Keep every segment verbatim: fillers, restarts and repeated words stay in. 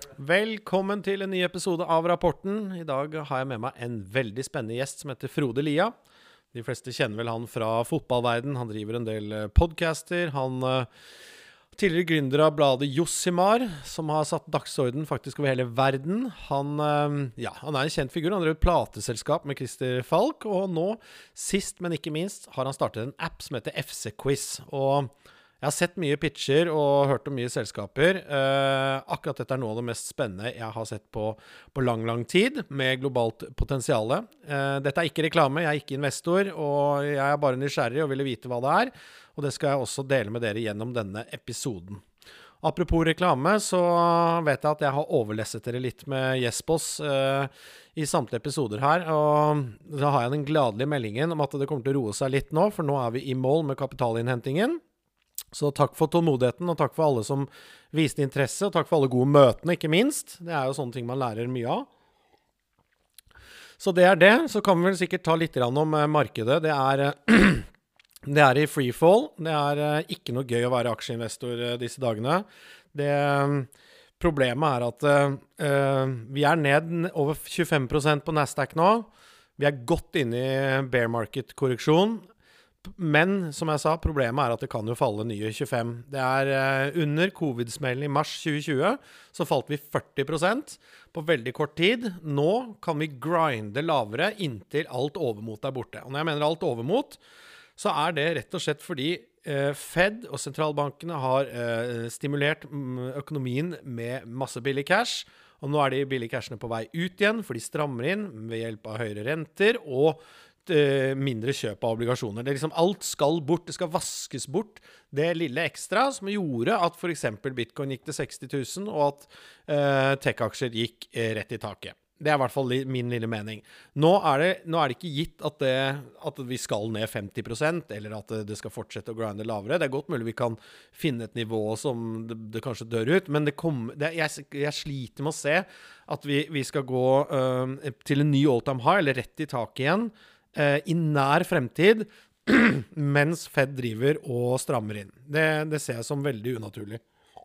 Velkommen til en ny episode av Rapporten. I dag har jeg med meg en veldig spennende gjest som heter Frode Lia. De fleste kjenner vel han fra fotballverden. Han driver en del podcaster. Han uh, tidligere gründer av bladet Josimar, som har satt dagsorden faktisk over hele verden. Han, uh, ja, han er en kjent figur. Han driver et plateselskap med Christer Falk. Og nå, sist men ikke minst, har han startet en app som heter F C Quiz. Og jeg har sett mye pitcher og hørt om mye selskaper. Eh, akkurat dette er noe av det mest spennende jeg har sett på, på lang, lang tid, med globalt potensiale. Eh, dette er ikke reklame, jeg er ikke investor, og jeg er bare nysgjerrig og ville vite hva det er. Og det skal jeg også dele med dere gjennom denne episoden. Apropos reklame, så vet jeg at jeg har overlesset dere litt med Jespos eh, i samtlige episoder her. Og så har jeg den gladelige meldingen om at det kommer til å roe seg litt nå, for nå er vi i mål med kapitalinnhentingen. Så takk for tålmodigheten, og takk for alle som viste interesse, og takk for alle gode møtene, ikke minst. Det er jo sånne ting man lærer mye av. Så det er det. Så kan vi vel sikkert ta litt om markedet. Det er, det er i freefall. Det er ikke noe gøy å være aksjeinvestor disse dagene. Det, problemet er at uh, vi er ned over tjuefem prosent på Nasdaq nå. Vi er godt inne i bear market-korreksjon. Men, som jeg sa, problemet er at det kan jo falle nye tjuefem. Det er uh, under covid-smellen i mars tjue tjue, så falt vi førti prosent på veldig kort tid. Nå kan vi grinde lavere inntil alt overmot er borte. Og når jeg mener alt overmot, så er det rett og slett fordi uh, Fed og sentralbankene har uh, stimulert økonomien med masse billig cash. Og nå er de billige cashene på vei ut igjen, for de strammer inn ved hjelp av høyere renter og mindre kjøp av obligasjoner. Det er liksom, alt skal bort, det skal vaskes bort. Det lille ekstra som gjorde at for eksempel Bitcoin gikk til seksti tusen, og at uh, tech-aksjer gikk uh, rett i taket. Det er i hvert fall li- min lille mening. Nå er det, nå er det ikke gitt at, det, at vi skal ned femti prosent, eller at det, det skal fortsette å grinde lavere. Det er godt mulig vi kan finne et nivå som det, det kanskje dør ut, men det kom, det, jeg, jeg sliter med å se at vi, vi skal gå uh, til en ny all-time high, eller rett i taket igjen, i nær fremtid, mens Fed driver og strammer inn. Det, det ser jeg som veldig unaturlig.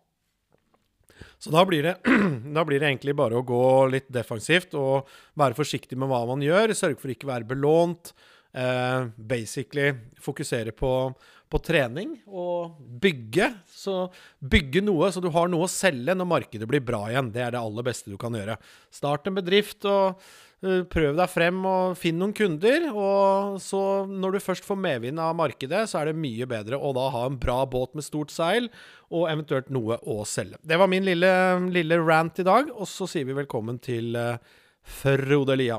Så da blir, det, da blir det egentlig bare å gå litt defensivt og være forsiktig med hva man gjør, sørge for ikke å være belånt, eh, basically fokusere på, på trening og bygge, så bygge noe så du har noe å selge når markedet blir bra igjen. Det er det aller beste du kan gjøre. Start en bedrift og prøv deg frem og finn noen kunder, og så når du først får medvind av markedet, så er det mye bedre å da ha en bra båt med stort seil, og eventuelt noe å selge. Det var min lille, lille rant i dag, og så sier vi velkommen til uh, Frode Lia.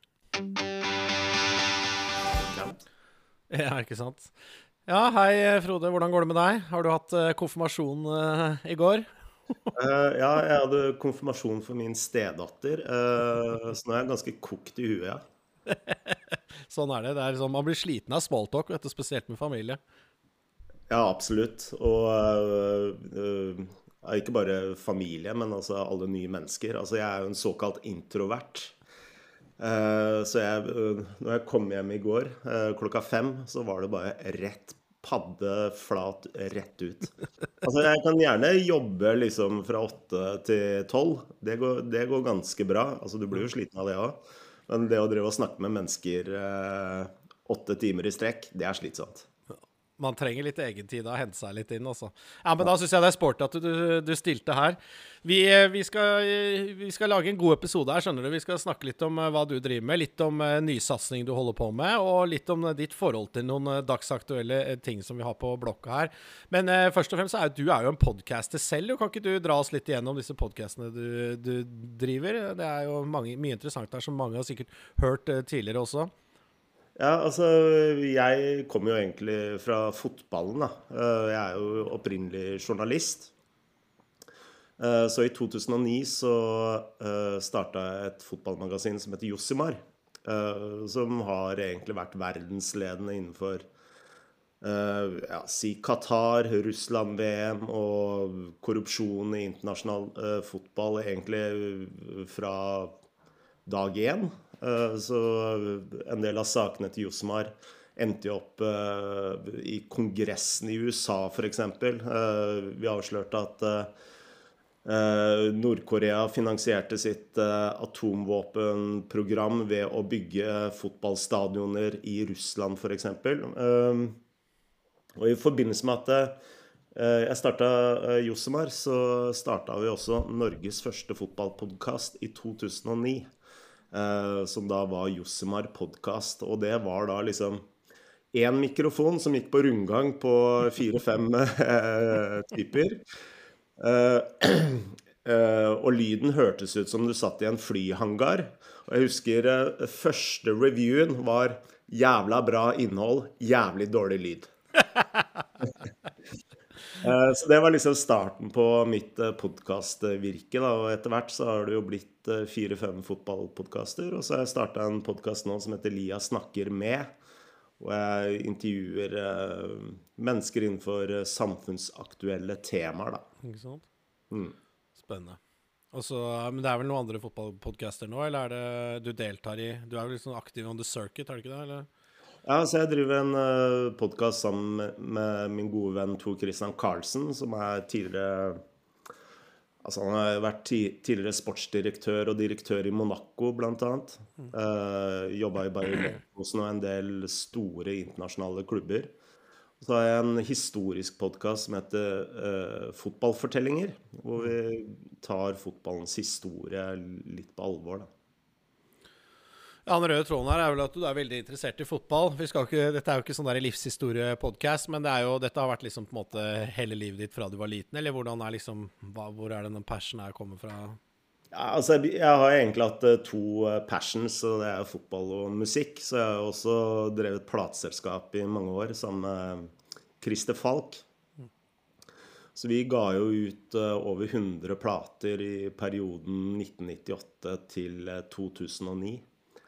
Ja, ikke sant? Ja, hei Frode, hvordan går det med deg? Har du hatt uh, konfirmasjon uh, i går? Uh, ja, jeg hadde konfirmasjon for min stedatter, uh, så nå er jeg ganske kokt i huet, ja. Sånn er det, det er sånn, man blir sliten av smalltalk, vet du, spesielt med familie. Ja, absolutt. Og uh, uh, ikke bare familie, men altså alle nye mennesker. Altså, jeg er jo en såkalt introvert. Uh, så jeg, uh, når jeg kom hjem i går, uh, klokka fem, så var det bare rett padde flat rett ut. Altså, jeg kan gjerne jobbe liksom fra åtte til tolv. Det går, det går ganske bra. Altså, du blir jo sliten av det også. Men det å drive og snakke med mennesker eh, åtte timer i strekk, det er slitsomt. Man trenger litt egen tid å hente seg litt inn også. Ja, men da synes jeg det er sport at du, du stilte her. Vi, vi, skal, vi skal lage en god episode her, skjønner du. Vi skal snakke litt om hva du driver med, litt om nysatsing du holder på med, og litt om ditt forhold til noen dagsaktuelle ting som vi har på blokka her. Men eh, først og fremst er du er jo en podcaster selv, og kan ikke du dra oss litt igjennom disse podcastene du, du driver? Det er jo mange, mye interessant her som mange har sikkert hørt eh, tidligere også. Ja, altså, jeg kommer jo egentlig fra fotballen da. Jeg er jo opprinnelig journalist. Så i to tusen og ni så startet jeg et fotballmagasin som heter Josimar, som har egentlig vært verdensledende innenfor ja, si Qatar, Russland-V M og korrupsjon i internasjonal fotball egentlig fra dag én. Så en del av sakene til Josimar endte jo opp uh, i kongressen i U S A for eksempel. Uh, vi avslørte at uh, Eh, Nord-Korea finansierte sitt eh, atomvåpenprogram ved å bygge fotballstadioner i Russland, for eksempel. Eh, og i forbindelse med at eh, jeg startet eh, Josemar, så startet vi også Norges første fotballpodcast i to tusen og ni, eh, som da var Josemar podcast, og det var da liksom en mikrofon som gikk på rundgang på fire-fem eh, typer. Uh, uh, og lyden hørtes ut som du satt i en flyhangar. Og jeg husker uh, første reviewen var jævla bra innhold, jævlig dårlig lyd. uh, så det var liksom starten på mitt uh, podcastvirke da. Og etter hvert så har det jo blitt uh, fire-fem fotballpodcaster. Og så har jeg startet en podcast nå som heter Lia snakker med, og jeg intervjuer uh, mennesker innenfor uh, samfunnsaktuelle temaer da. Ikke sant? Mm. Spennende. Også, men det er vel noen andre fotballpodcaster nå, eller er det du deltar i? Du er vel litt sånn aktiv on the circuit, er det ikke det? Eller? Ja, så jeg driver en uh, podcast sammen med, med min gode venn Tor Christian Karlsen, som er tidligere, altså han har vært ti, tidligere sportsdirektør og direktør i Monaco, blant annet. Uh, jobbet i Bayer Leverkusen og en del store internasjonale klubber. Så har jeg en historisk podcast som heter uh, Fotballfortellinger, hvor vi tar fotballens historie litt på alvor da. Ja, den røde tråden her er vel at du er veldig interessert i fotball. Vi skal ikke, dette er jo ikke sånn der livshistorie-podcast, men det er jo, dette har vært liksom på en måte hele livet ditt fra du var liten, eller hvordan er liksom, hva, hvor er det den passion her kommer fra? Ja, altså jeg, jeg har egentlig hatt uh, to uh, passions, og det er fotball og musikk, så jeg har også drevet plateselskap i mange år sammen med Christer Falk. Så vi ga jo ut uh, over hundre plater i perioden nitten nittiåtte til uh, to tusen og ni.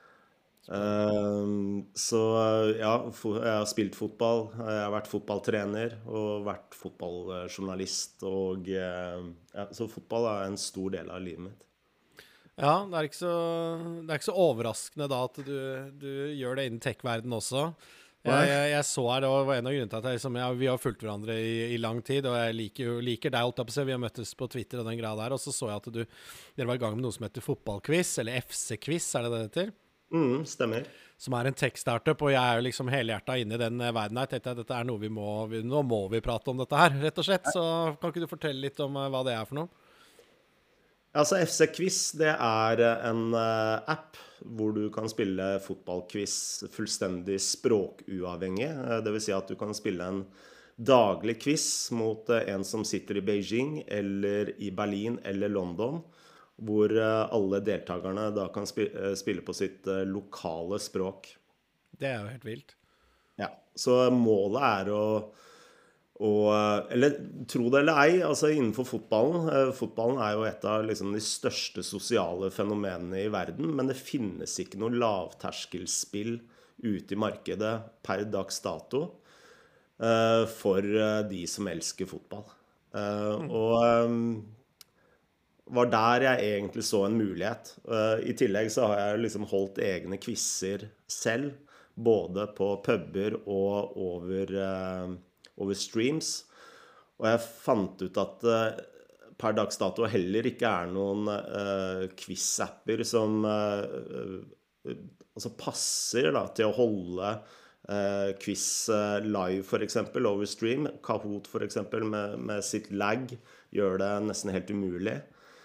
Uh, så uh, ja, jeg har spilt fotball, jeg har vært fotballtrener og vært fotballjournalist, og uh, ja, så fotball er en stor del av livet mitt. Ja, det er ikke så, det er ikke så overraskende da at du, du gjør det innen tech-verden også. Jeg, jeg, jeg så her, det var en av grunnene til at jeg, liksom, jeg, vi har fulgt hverandre i, i lang tid, og jeg liker, liker deg, holdt jeg på å si. Vi har møttes på Twitter og den greia der, og så så jeg at du, dere var i gang med noe som heter fotballquiz, eller F C-quiz, er det det heter? Mm, stemmer. Som er en tech-startup, og jeg er jo liksom helhjertet inne i den verden her. Jeg tenkte at dette er noe vi må, nå må vi prate om dette her, rett og slett. Så kan ikke du fortelle litt om uh, hva det er for noe? Altså F C-quiz, det er en uh, app hvor du kan spille fotballquiz fullstendig språkuavhengig. Uh, det vil si at du kan spille en daglig quiz mot uh, en som sitter i Beijing, eller i Berlin, eller London, hvor uh, alle deltakerne da kan spi uh, spille på sitt uh, lokale språk. Det er jo helt vilt. Ja, så målet er å Og, eller tro det eller ei, altså innenfor fotballen, eh, fotballen er jo et av liksom, de største sosiale fenomenene i verden, men det finnes ikke noe lavterskelspill ute i markedet per dags dato eh, for de som elsker fotball. Eh, mm. Og eh, var der jeg egentlig så en mulighet. Eh, I tillegg så har jeg liksom holdt egne quizzer selv, både på puber og over eh, over streams, og jeg fant ut at uh, per dags dato heller ikke er noen uh, quiz-apper som uh, uh, altså passer da, til å holde uh, quiz uh, live for eksempel over stream. Kahoot for eksempel med, med sitt lag gjør det nesten helt umulig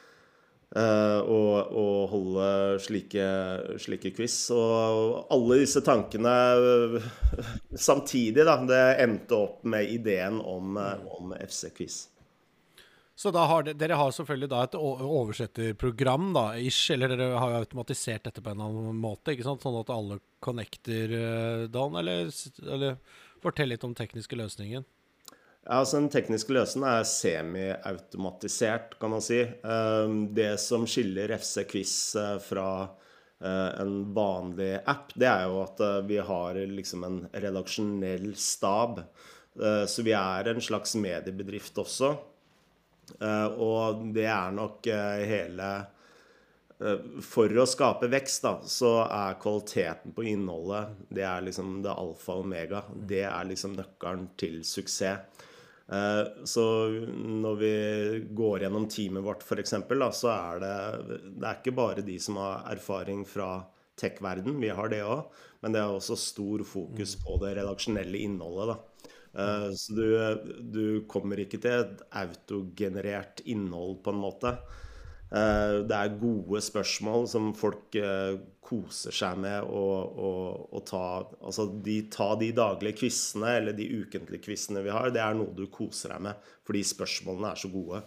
uh, å, å holde slike, slike quiz, og alle disse tankene uh, samtidig da, det endte opp med ideen om, om F C-quiz. Så da har de, dere har selvfølgelig da et oversetterprogram da, ish, eller dere har jo automatisert dette på en eller annen måte, ikke sant? Sånn at alle connecter uh, Dan, eller, eller fortell litt om tekniske løsningen. Ja, altså den tekniske løsningen er semi-automatisert, kan man si. Um, det som skiller F C-quiz uh, fra Uh, en vanlig app, det er jo at uh, vi har liksom en redaksjonell stab, uh, så vi er en slags mediebedrift også, uh, og det er nok uh, hele uh, for å skape vekst da, så er kvaliteten på innholdet, det er liksom det alfa og omega, det er liksom nøkkelen til suksess. Eh, så når vi går gjennom teamet vårt for eksempel, da, så er det, det er ikke bare de som har erfaring fra tech-verden, vi har det også, men det er også stor fokus Mm. på det redaksjonelle innholdet, da. Ja. Eh, så du, du kommer ikke til et autogenerert innhold på en måte. Eh, det er gode spørsmål som folk eh, koser seg med å, å, å ta. Altså de, ta de daglige quizene eller de ukentlige quizene vi har, det er noe du koser deg med, fordi spørsmålene er så gode.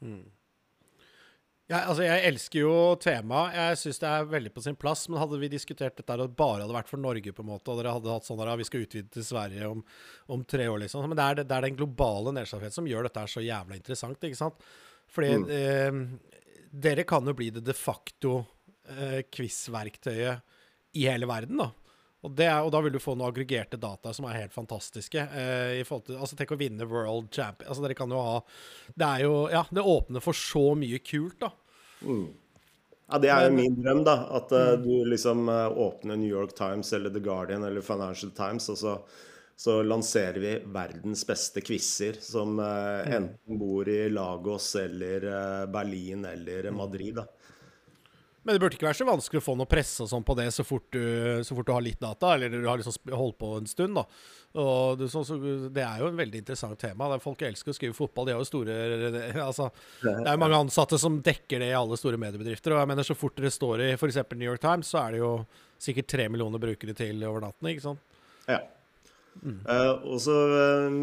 Ja, altså jeg elsker jo temaet. Jeg synes det er veldig på sin plass, men hadde vi diskutert dette her og det bare hadde vært for Norge på en måte, og dere hadde hatt sånn at vi skal utvide til Sverige om, om tre år liksom, men det er, det, det er den globale nedslagsfett som gjør dette her så jævla interessant, ikke sant? Fordi Mm. eh, dere kan jo bli det de facto eh, quizverktøyet i hele verden da. Og, det er, og da vil du få noen aggregerte data som er helt fantastiske. Eh, i forhold til, altså tenk å vinne World Champion. Altså dere kan jo ha, det er jo, ja, det åpner for så mye kult da. Mm. Ja, det er jo Men, min drøm, da. At eh, mm, du liksom eh, åpner New York Times eller The Guardian eller Financial Times, og så, så lanserer vi verdens beste quizzer som eh, mm, enten bor i Lagos eller eh, Berlin eller mm. Madrid, da. Men det burde ikke være så vanskelig å få noe presse og sånn på det så fort du, så fort du har litt data, eller du har liksom sp- holdt på en stund da. Og det, så, så, det er jo en veldig interessant tema. Det er, folk elsker å skrive fotball, de har jo store, altså, det er jo mange ansatte som dekker det i alle store mediebedrifter, og jeg mener så fort det står i for eksempel New York Times, så er det jo sikkert tre millioner brukere til over natten, ikke sant? Ja. Mm. Eh, og så eh,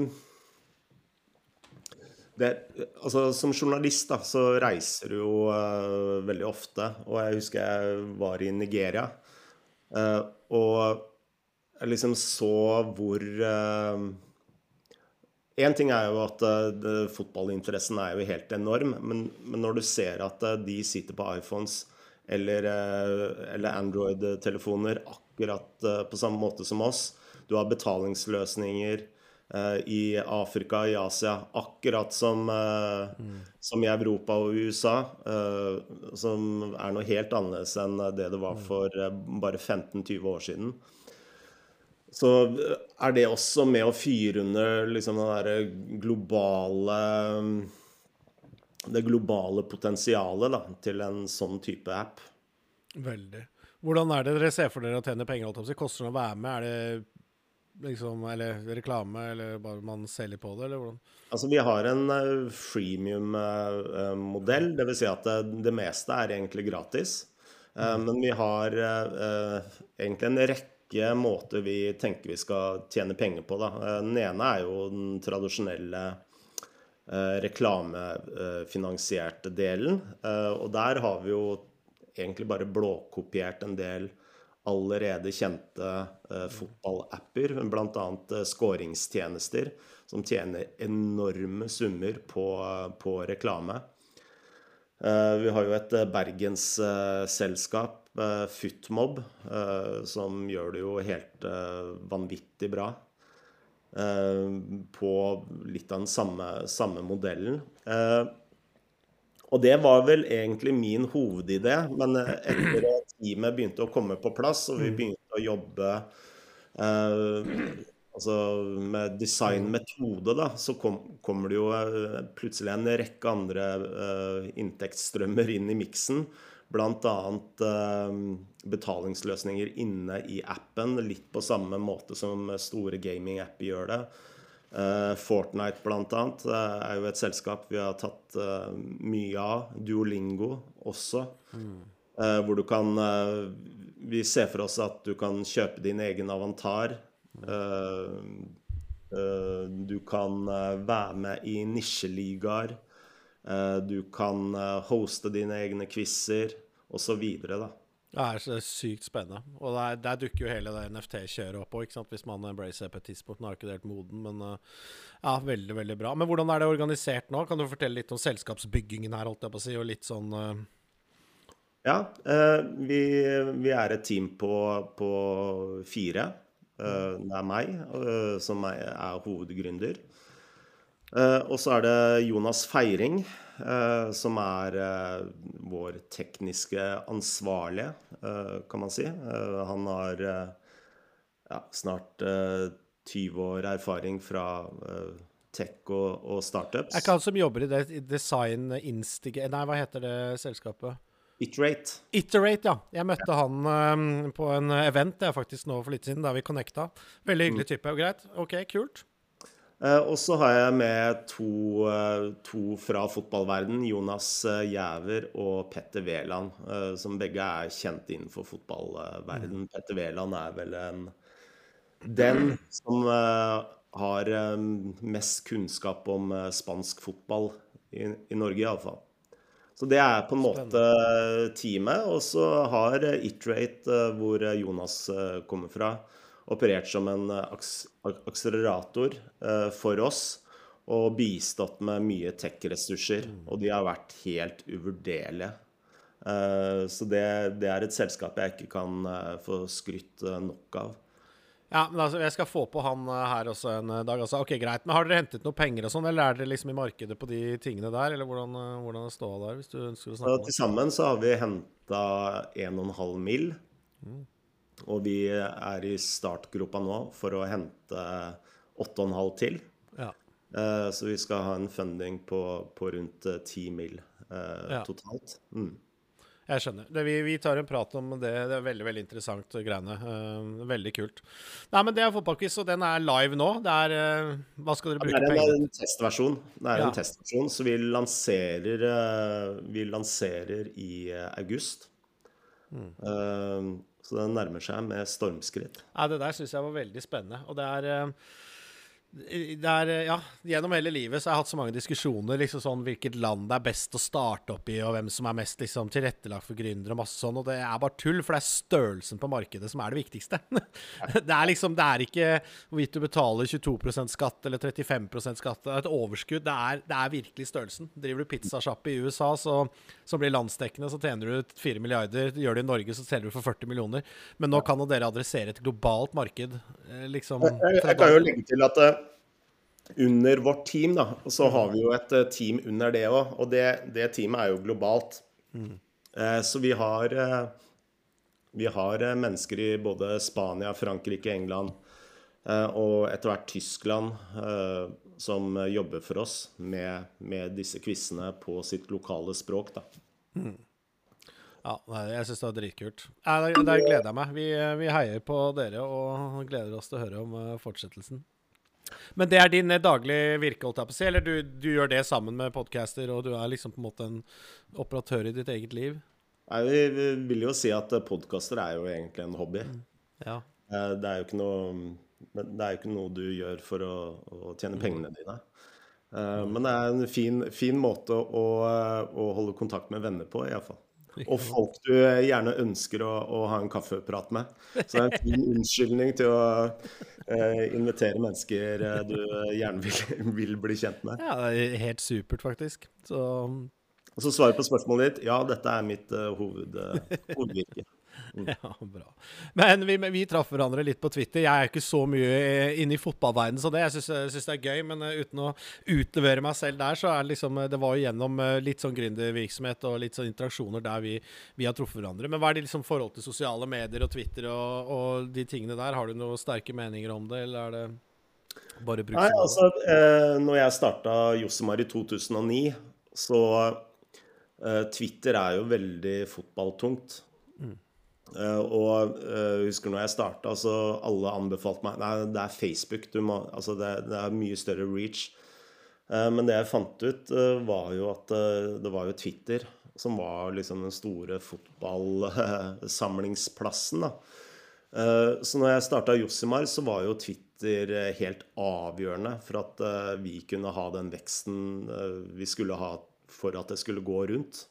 det, altså, som journalist da, så reiser du jo eh, veldig ofte, og jeg husker jeg var i Nigeria, eh, og jeg liksom så hvor eh, en ting er jo at eh, det, fotballinteressen er jo helt enorm, men, men når du ser at eh, de sitter på iPhones eller, eh, eller Android-telefoner akkurat eh, på samme måte som oss, du har betalingsløsninger eh, i Afrika, i Asia, akkurat som, eh, Mm. som i Europa og U S A, eh, som er noe helt annerledes enn det det var Mm. for eh, bare femten til tjue år siden. Så eh, er det også med å fyre under liksom den der globale, det globale potensialet da, til en sånn type app. Veldig. Hvordan er det dere ser for dere å tjene penger? Holdt jeg på å si? Koster det å være med? Er det liksom, eller reklame, eller bare man selger på det, eller hvordan? Altså vi har en eh, freemium eh, eh, modell, det vil si at det, det meste er egentlig gratis. Eh, Mm. men vi har eh, eh, egentlig en rekke måter vi tenker vi skal tjene penger på da. Eh, den ene er jo den tradisjonelle eh, reklamefinansierte delen, eh, og der har vi jo egentlig bare blåkopiert en del allerede kjente eh, fotballapper, blant annet eh, scoringstjenester, som tjener enorme summer på, på reklame. Eh, vi har jo et eh, Bergens eh, selskap, eh, Futmob, eh, som gjør det jo helt eh, vanvittig bra. eh, på litt av den samme, samme modellen. Eh, og det var vel egentlig min hovedidé, men eh, etter at teamet begynte å komme på plass, og vi Mm. begynte å jobbe eh, altså med designmetode, da, så kom, kommer det jo eh, plutselig en rekke andre eh, inntektsstrømmer inn i miksen. Blant annet eh, betalingsløsninger inne i appen, litt på samme måte som store gaming-apper gjør det. Eh, Fortnite blant annet eh, er jo et selskap vi har tatt eh, mye av. Duolingo også. Mm. eh, hvor du kan eh, Vi ser for oss at du kan kjøpe din egen avatar. Eh, eh, du kan eh, være med i nisjeligaer. Eh, du kan eh, hoste dine egne quizzer, og så videre, da. Det er så sykt spennende. Og der, der dukker jo hele det N F T-kjøret opp også, ikke sant? Hvis man embracer på et tidspunkt. Nå er det ikke helt moden, men uh, ja, veldig, veldig bra. Men hvordan er det organisert nå? Kan du fortelle litt om selskapsbyggingen her, holdt jeg på å si, og litt sånn uh, Ja, eh, vi, vi er et team på, på fire. Eh, det er meg, eh, som er, er hovedgründer. Eh, og så er det Jonas Feiring, eh, som er eh, vår tekniske ansvarlige, eh, kan man si. Eh, han har eh, ja, snart eh, tyve år erfaring fra eh, tech og, og startups. Er ikke han som jobber i det i Design Instig... Nei, hva heter det selskapet? Iterate. Iterate, ja. Jeg møtte han um, på en event, det er faktisk nå for litt siden, der vi connecta. Veldig hyggelig type, og greit. Ok, kult. Eh, og så har jeg med to, eh, to fra fotballverden, Jonas eh, Jæver og Petter Veland, eh, som begge er kjent innenfor fotballverden. Mm. Petter Veland er vel en, den som eh, har eh, mest kunnskap om eh, spansk fotball i, i Norge i alle fall. Så det er på en måte teamet, og så har Iterate, hvor Jonas kommer fra, operert som en aks akselerator for oss, og bistått med mye tech-ressurser, og de har vært helt uvurderlige. Så det, det er et selskap jeg ikke kan få skrytt nok av. Ja, men altså, jeg skal få på han her også en dag. Altså, ok, greit. Men har dere hentet noe penger og sånn, eller er dere liksom i markedet på de tingene der, eller hvordan, hvordan det står der, hvis du ønsker å snakke om det? Til sammen så har vi hentet en og en halv mil, mm. og vi er i startgropa nå for å hente åtte og en halv til. Ja. Så vi skal ha en funding på, på rundt ti mil eh, ja. totalt. Mm. Jeg skjønner. Det, vi, vi tar en prat om det. Det er veldig, veldig interessant greiene. Uh, veldig kult. Nei, men det er fotballquiz, og den er live nå. Det er, uh, hva skal dere bruke penger? Ja, det er en, en testversjon. Det er ja. en testversjon, så vi lanserer, uh, vi lanserer i uh, august. Mm. Uh, så den nærmer seg med stormskritt. Ja, det der synes jeg var veldig spennende. Og det er... Uh, Det er, ja, gjennom hele livet så har jeg hatt så mange diskusjoner, liksom sånn, hvilket land det er best å starte opp i, og hvem som er mest liksom, tilrettelagt for gründere og masse sånn, og det er bare tull, for det er størrelsen på markedet som er det viktigste. Det er liksom, det er ikke hvorvidt du betaler tjueto prosent skatt eller trettifem prosent skatt, det er et overskudd, det er, det er virkelig størrelsen. Driver du pizzasjappe i U S A, så, så blir landsdekkende, så tjener du fire milliarder, gjør det i Norge, så selger du for førti millioner, men nå kan jo dere adressere et globalt marked, liksom. Jeg, jeg kan jo legge til at under vårt team da, så har vi jo et team under det også, og det, det teamet er jo globalt. Mm. Eh, så vi har, eh, vi har mennesker i både Spania, Frankrike, England eh, og etter hvert Tyskland eh, som jobber for oss med, med disse quizene på sitt lokale språk da. Mm. Ja, jeg synes det var dritkult. Ja, der, der gleder jeg meg. Vi, vi heier på dere og gleder oss til å høre om fortsettelsen. Men det er din daglige virke, holdt jeg på å si, eller du, du gjør det sammen med podcaster, og du er liksom på en måte en operatør i ditt eget liv? Nei, vi vil jo si at podcaster er jo egentlig en hobby. Mm. Ja. Det er jo ikke noe, det er jo ikke noe du gjør for å, å tjene pengene dine. Mm. Men det er en fin, fin måte å, å holde kontakt med venner på, i hvert fall. Og folk du gjerne ønsker å, å ha en kaffeprat med. Så det er en fin unnskyldning til å eh, invitere mennesker eh, du gjerne vil, vil bli kjent med. Ja, det er helt supert faktisk. Så... Og så svarer på spørsmålet ditt. Ja, dette er mitt uh, hoved, uh, hovedvirke. Mm. Ja, bra. Men vi, vi traff hverandre litt på Twitter. Jeg er ikke så mye inne i fotballverden, så det, jeg synes, jeg synes det er gøy, men uh, uten å utlevere meg selv der, så er det liksom, det var jo gjennom uh, litt sånn gründervirksomhet og litt sånn interaksjoner der vi, vi har truffet hverandre. Men hva er det liksom forhold til sosiale medier og Twitter og, og de tingene der? Har du noen sterke meninger om det, eller er det bare brukt? Nei, altså, eh, når jeg startet Josemar i to tusen og ni, så uh, Twitter er jo veldig fotballtungt. Mm. Uh, og uh, husker når jeg startet, så alle anbefalte meg, nei, det er Facebook, du må, altså det, det er mye større reach. Uh, men det jeg fant ut uh, var jo at uh, det var jo Twitter som var liksom den store fotballsamlingsplassen da. Uh, så når jeg startet Josemar, så var jo Twitter uh, helt avgjørende for at uh, vi kunne ha den veksten uh, vi skulle ha for at det skulle gå rundt.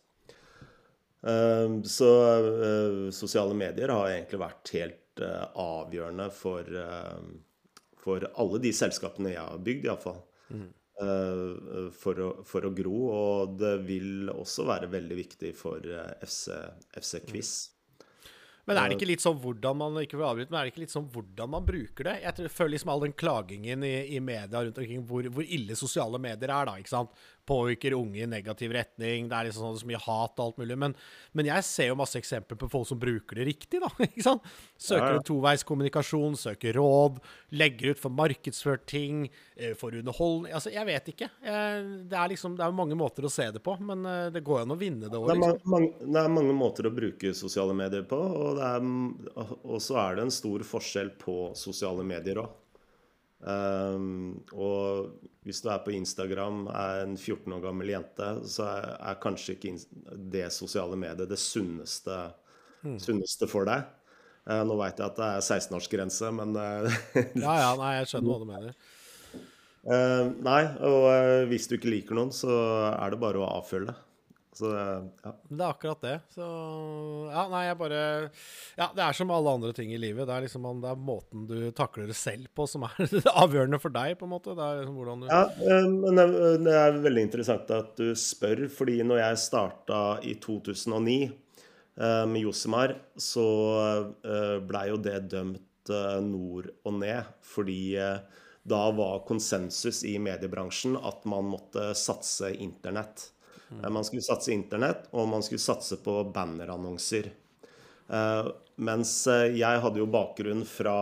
Uh, så uh, sosiale medier har egentlig vært helt uh, avgjørende for, uh, for alle de selskapene jeg har bygd i alle fall. Mm. Uh, for, å, for å gro, og det vil også være veldig viktig for uh, F C, F C Quiz. Men er det ikke litt sånn hvordan man ikke vil avbryte, men er det ikke litt sånn hvordan man bruker det? Jeg tror, føler liksom all den klagingen i, i media rundt omkring hvor, hvor ille sosiale medier er da, ikke sant? Påvirker unge i negativ retning, det er liksom sånn så mye hat og alt mulig, men, men jeg ser jo masse eksempler på folk som bruker det riktig da, ikke sant? Søker Ja, ja. en toveiskommunikasjon, søker råd, legger ut for markedsført ting, eh, for underholdning, altså jeg vet ikke. Eh, det er liksom, det er jo mange måter å se det på, men eh, det går jo an å vinne det Det også, er, liksom. ma mange, det er mange måter å bruke sosiale medier på, og, det er, og så er det en stor forskjell på sosiale medier også. Um, og hvis du er på Instagram, er en fjorten år gammel jente, så er, er kanskje ikke ins- det sosiale mediet det sunneste, sunneste for deg. Eh, nå vet jeg at det er seksten-årsgrense, men eh, Ja, ja, nei, jeg skjønner hva du mener. eh, nei, og eh, hvis du ikke liker noen, så er det bare å avfølge. Så eh, ja. Det er akkurat det. Så ja, nei, jeg bare Ja, det er som alle andre ting i livet. Det er liksom man- det er måten du takler det selv på som er det avgjørende for deg, på en måte. Det er liksom hvordan du Ja, eh, men det, det er veldig interessant at du spør, fordi når jeg starta i to tusen og ni eh, med Josemar, så eh, ble jo det dømt eh, nord og ned, fordi eh, da var konsensus i mediebransjen at man måtte satse internett. Eh, Man skulle satse internett, og man skulle satse på bannerannonser. Eh, mens eh, jeg hadde jo bakgrunn fra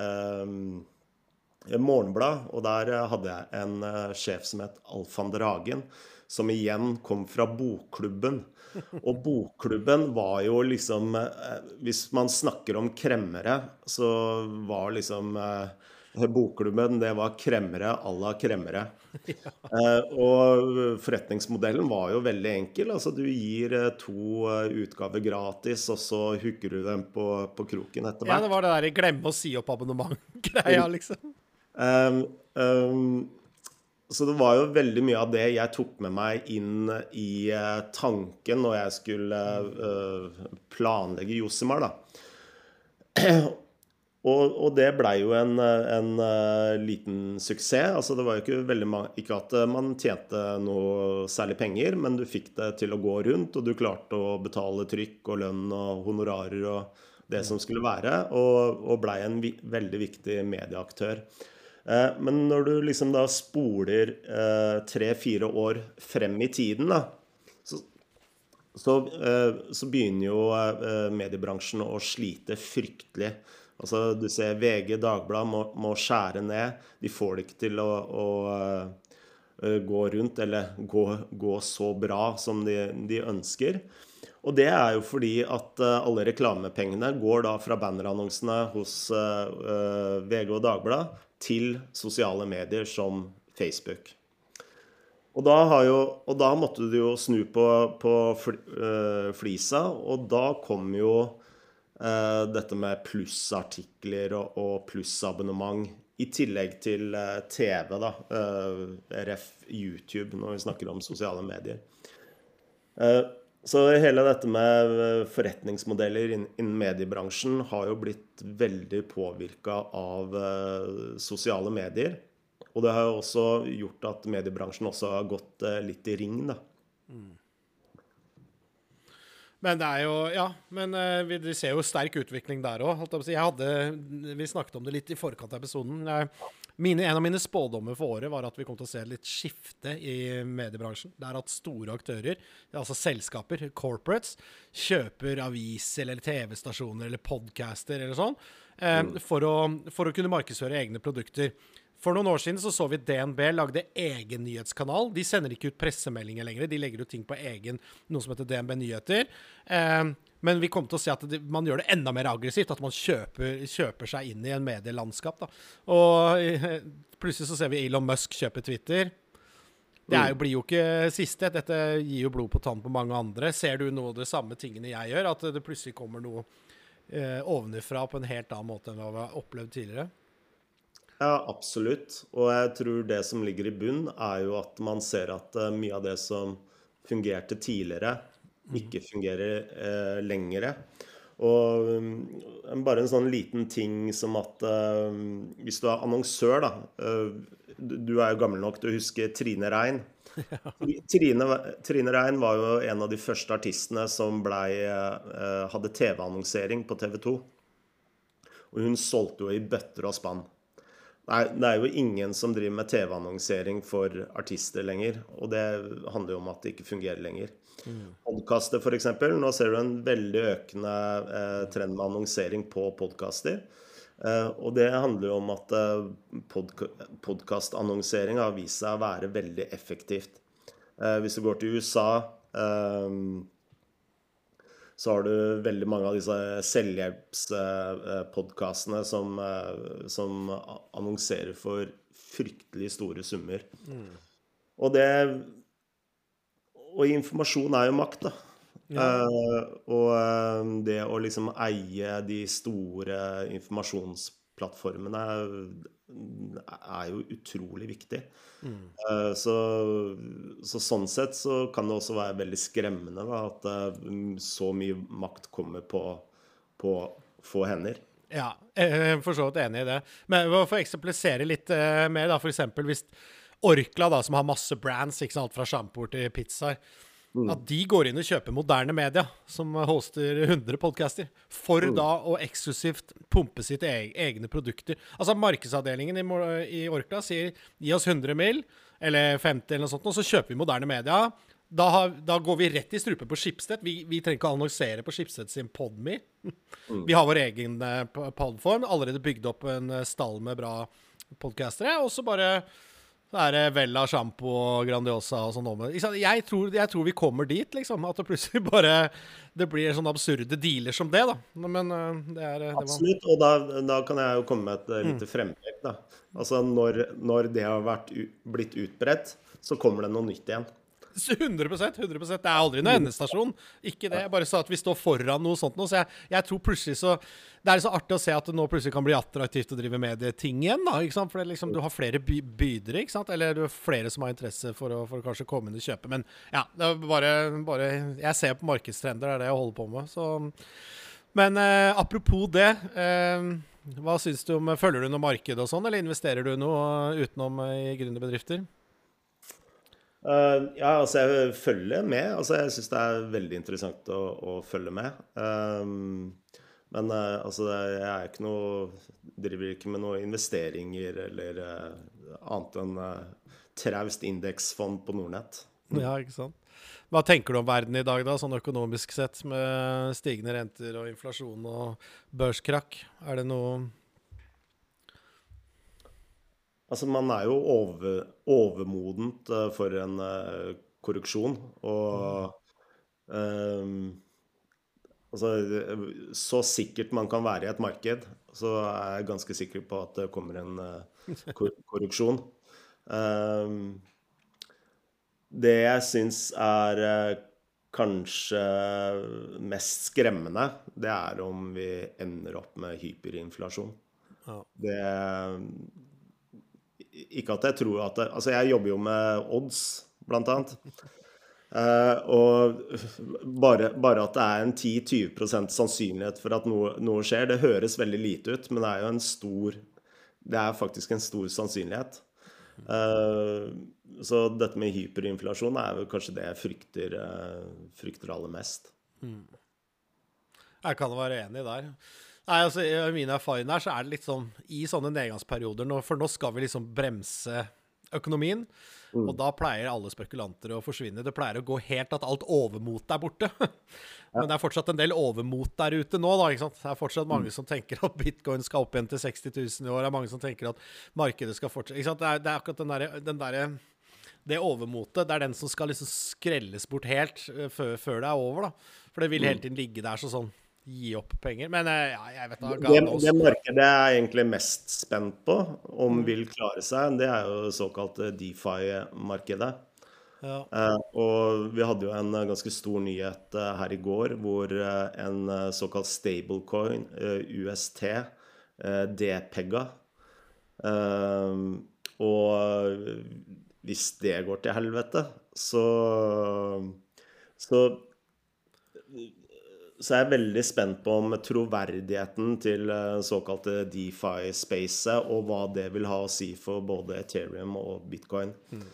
eh, Morgenblad, og der eh, hadde jeg en eh, sjef som het Alfander Hagen, som igjen kom fra Bokklubben. Og Bokklubben var jo liksom, eh, hvis man snakker om kremmere, så var liksom eh, Bokklubben, det var kremmere à la kremmere. Eh, og forretningsmodellen var jo veldig enkel. Altså du gir eh, to eh, utgaver gratis, og så hooker du dem på, på kroken etter Ja, det hvert. var det der glemme å si opp abonnement-greia, liksom. Um, um, så det var jo veldig mye av det jeg tok med meg inn i eh, tanken når jeg skulle eh, planlegge Josemar, da. Og, og det ble jo en, en eh, liten suksess. Altså det var jo ikke veldig ma- ikke at eh, man tjente noe særlig penger, men du fikk det til å gå rundt, og du klarte å betale trykk og lønn og honorarer og det som skulle være, og, og ble en vi, veldig viktig medieaktør. Eh, men når du liksom da spoler eh, tre-fire år frem i tiden, da, så, så, eh, så begynner jo eh, mediebransjen å slite fryktelig. Altså, du ser V G, Dagblad må, må skjære ned. De får det ikke til å, å eh, gå rundt, eller gå, gå så bra som de, de ønsker. Og det er jo fordi at eh, alle reklamepengene går da fra bannerannonsene hos eh, eh, V G og Dagblad til sosiale medier som Facebook. Og da, har jo, og da måtte du jo snu på, på fl, eh, flisa, og da kom jo eh, dette med plussartikler og, og plussabonnement, i tillegg til eh, T V, da, eh, ref YouTube, når vi snakker om sosiale medier. Eh, så hele dette med eh, forretningsmodeller innen, innen mediebransjen har jo blitt veldig påvirket av eh, sosiale medier. Og det har jo også gjort at mediebransjen også har gått eh, litt i ring, da. Men det er jo, ja, men eh, vi, vi ser jo sterk utvikling der også. Jeg hadde, vi snakket om det litt i forkant av episoden. Jeg, mine, en av mine spådommer for året var at vi kom til å se litt skifte i mediebransjen. Det er at store aktører, altså selskaper, corporates, kjøper aviser eller T V-stasjoner eller podcaster eller sånn, eh, for, å, for å kunne markedsføre egne produkter. For noen år siden så så vi D N B lagde egen nyhetskanal. De sender ikke ut pressemeldinger lenger. De legger ut ting på egen, noe som heter D N B Nyheter. Eh, men vi kommer til å se at det, man gjør det enda mer aggressivt, at man kjøper, kjøper seg inn i en medielandskap. Da. Og eh, plutselig så ser vi Elon Musk kjøpe Twitter. Det er jo, blir jo ikke siste. Dette gir jo blod på tann på mange andre. Ser du noe av de samme tingene jeg gjør? At det plutselig kommer noe eh, ovenifra på en helt annen måte enn hva vi har opplevd tidligere? Ja, absolutt. Og jeg tror det som ligger i bunn er jo at man ser at uh, mye av det som fungerte tidligere, ikke fungerer uh, lengre. Og um, bare en sånn liten ting som at uh, hvis du er annonsør, da, uh, du er jo gammel nok til å huske Trine Rein. Trine, Trine Rein var jo en av de første artistene som ble, eh, hadde T V-annonsering på T V to. Og hun solgte jo i bøtter og spann. Nei, det er jo ingen som driver med T V-annonsering for artister lenger, og det handler jo om at det ikke fungerer lenger. Mm. Podcaster for eksempel, nå ser du en veldig økende eh, trend med annonsering på podcaster. Eh, og det handler jo om at eh, podka podcastannonsering har vist seg å være veldig effektivt. Eh, hvis du går til U S A, eh, så har du veldig mange av disse selvhjelpspodcastene som, som annonserer for fryktelig store summer. Mm. Og det og informasjon er jo makt, da. Ja. Uh, og det å liksom eie de store informasjonsplattformene er jo utrolig viktig. Mm. Uh, så, så sånn sett så kan det også være veldig skremmende da, at uh, så mye makt kommer på, på få hender. Ja, jeg er for så vidt enig i det. Men for å eksemplifisere litt uh, mer da, for eksempel hvis Orkla da, som har masse brands, ikke sant, fra shampooer til pizzaer, mm. at de går inn og kjøper moderne media som hoster hundre podcaster for mm. da å eksklusivt pumpe sitt eg egne produkter. Altså markedsavdelingen i, i Orkla sier gi oss hundre mil eller femti eller noe sånt, og så kjøper vi moderne media. Da, har, da går vi rett i strupe på Schibsted. Vi, vi trenger ikke å annonsere på Schibsted sin Podme. Mm. Vi har vår egen uh, plattform, allerede bygd opp en uh, stall med bra podcastere, og så bare så er det Vella, Shampoo og Grandiosa og sånn. Jeg tror, jeg tror vi kommer dit, liksom. At det plutselig bare det blir sånne absurde dealer som det, da. Men det er det absolutt, og da, da kan jeg jo komme med et lite mm. fremtrekk, da. Altså, når, når det har vært, blitt utbredt, så kommer det noe nytt igjen. hundre prosent, hundre prosent. Det er aldri noen endestasjon. Ikke det, bare så at vi står foran noe sånt nå. Så jeg, jeg tror plutselig så det er så artig å se at det nå plutselig kan bli attraktivt å drive med det ting igjen, da, ikke sant? For det liksom, du har flere by bydere, ikke sant? Eller du har flere som har interesse for å, for å kanskje komme inn og kjøpe. Men ja, det er bare, bare jeg ser på markedstrender, det er det jeg holder på med. Så, men eh, apropos det, eh, hva synes du om, følger du noe marked og sånn, eller investerer du noe utenom i gründerbedrifter? Uh, ja, altså jeg følger med. Altså jeg synes det er veldig interessant å, å følge med. Um, men uh, altså jeg er ikke noe, driver ikke med noen investeringer eller uh, annet enn uh, traust indeksfond på Nordnett. Mm. Ja, ikke sant. Hva tenker du om verden i dag da, sånn økonomisk sett, med stigende renter og inflasjon og børskrakk? Er det noe... Altså, man er jo over, overmodent uh, for en uh, korreksjon, og um, altså, så sikkert man kan være i et marked, så er jeg ganske sikker på at det kommer en uh, kor korreksjon. Um, det jeg synes er uh, kanskje mest skremmende, det er om vi ender opp med hyperinflasjon. Ja. Det Ikke at jeg tror at det, altså jeg jobber jo med odds, blant annet. Uh, og bare, bare at det er en ti til tjue prosent sannsynlighet for at noe, noe skjer, det høres veldig lite ut, men det er jo en stor, det er faktisk en stor sannsynlighet. Uh, så dette med hyperinflasjon er vel kanskje det jeg frykter, uh, frykter aller mest. Mm. Jeg kan være enig der. Nei, altså, i mine erfaringer her så er det litt sånn, i sånne nedgangsperioder, nå, for nå skal vi liksom bremse økonomien, mm. og da pleier alle spekulanter å forsvinne. Det pleier å gå helt at alt overmot er borte. Men det er fortsatt en del overmot der ute nå, da, ikke sant? Det er fortsatt mange mm. som tenker at bitcoin skal opp igjen til seksti tusen i år, det er mange som tenker at markedet skal fortsette, ikke sant? Det er, det er akkurat den der, den der, det overmotet, det er den som skal liksom skrelles bort helt før, før det er over, da. For det vil hele tiden ligge der så sånn, gi opp penger, men ja, jeg vet da, det, det markedet jeg er egentlig mest spent på, om vil klare seg, det er jo såkalt DeFi-markedet. Ja. Uh, og vi hadde jo en ganske stor nyhet uh, her i går, hvor uh, en uh, såkalt stablecoin, uh, U S T, uh, depegga. Uh, og hvis det går til helvete, så... så så er jeg veldig spent på om troverdigheten til eh, såkalte DeFi-spacet, og hva det vil ha å si for både Ethereum og Bitcoin.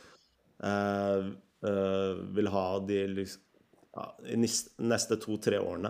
Eh, eh, vil ha de liksom, ja, i nis- neste to-tre årene.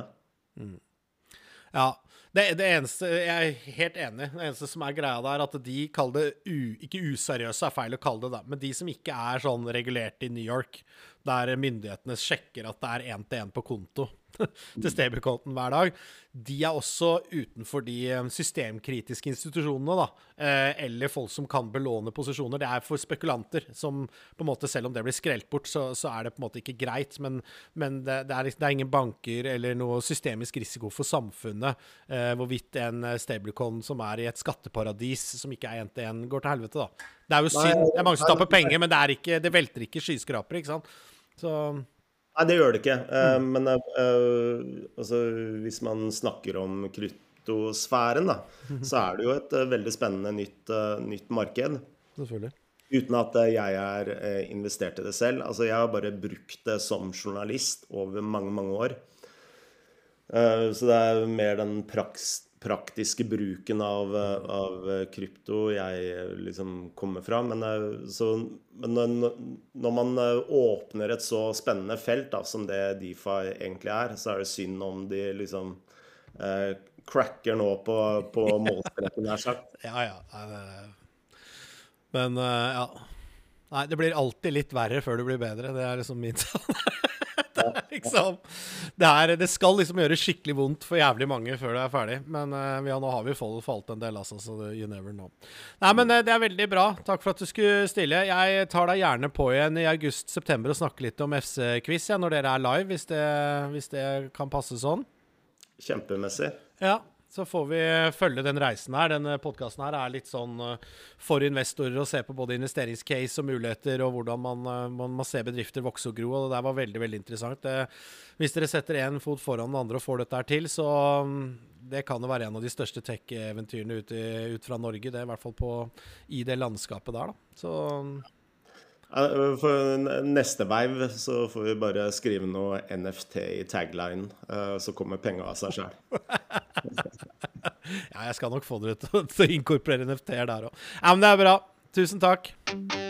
Ja, det, det eneste, jeg er helt enig, det eneste som er greia der, at de kaller det, u, ikke useriøse er feil å kalle det da, men de som ikke er sånn regulert i New York, der myndighetene sjekker at det er en til en på konto til stablecoinen hver dag, de er også utenfor de systemkritiske institusjonene da, eller folk som kan belåne posisjoner. Det er for spekulanter som på en måte, selv om det blir skrelt bort, så, så er det på en måte ikke greit, men, men det, det, er, det er ingen banker eller noe systemisk risiko for samfunnet, eh, hvorvidt en stablecoin som er i et skatteparadis, som ikke er en til en, går til helvete da. Det er jo synd, det er mange som taper penger, men det, er ikke, det velter ikke skyskraper, ikke sant? Så... Nei, det gjør det ikke. Eh, men eh, altså, hvis man snakker om kryptosfæren, da, så er det jo et eh, veldig spennende nytt, eh, nytt marked. Selvfølgelig. Uten at eh, jeg er eh, investert i det selv. Altså, jeg har bare brukt det som journalist over mange, mange år. Eh, så det er mer den praks praktiske bruken av, av krypto jeg liksom kommer fra, men, så, men når man åpner et så spennende felt da, som det DeFi egentlig er, så er det synd om de liksom eh, cracker nå på, på målstreken her sagt. Ja, ja. Men ja, nei, det blir alltid litt verre før det blir bedre, det er liksom min sånn. Det, er liksom, det, er, det skal liksom gjøre skikkelig vondt for jævlig mange før det er ferdig, men uh, ja, nå har vi falt en del altså, så you never know. Nei, men uh, det er veldig bra. Takk for at du skulle stille. Jeg tar deg gjerne på igjen i august-september og snakker litt om F C-quiz ja, når dere er live, hvis det, hvis det kan passe sånn. Kjempemessig. Ja, så får vi følge den reisen her. Denne podcasten her er litt sånn for investorer å se på både investeringscase og muligheter, og hvordan man, man, man ser bedrifter vokse og gro, og det der var veldig, veldig interessant. Det, hvis dere setter en fot foran den andre og får dette her til, så det kan jo være en av de største tech-eventyrene ut, i, ut fra Norge, det er i hvert fall på, i det landskapet der da. Så... For neste veiv så får vi bare skrive noe N F T i tagline, så kommer penger av seg selv. Ja, jeg skal nok få dere til å inkorporere N F T-er der også. Ja, men det er bra. Tusen takk.